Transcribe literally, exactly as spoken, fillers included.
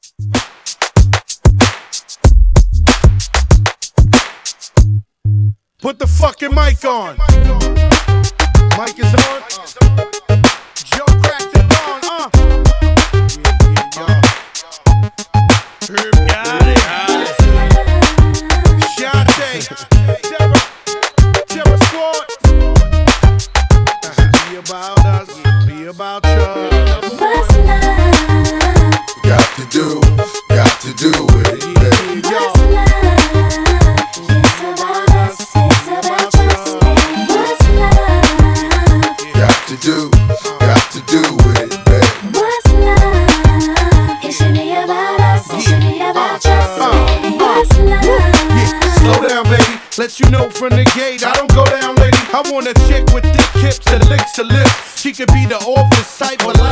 Put the fucking mic on. Mic is on. Joe cracked it on, uh. Herb got it. Shante. Terror. Terror Squad. Be about us. Be about you. What's love? Got to do, got to do with it, baby. What's love? It's about us, it's about us, baby. What's love? Got to do, got to do with it, baby. What's love? It should be about us, it should be about us, baby. What's love? Slow down, baby. Let you know from the gate, I don't go down, lady. I want a chick with thick hips that licks her lips. She could be the office type, but like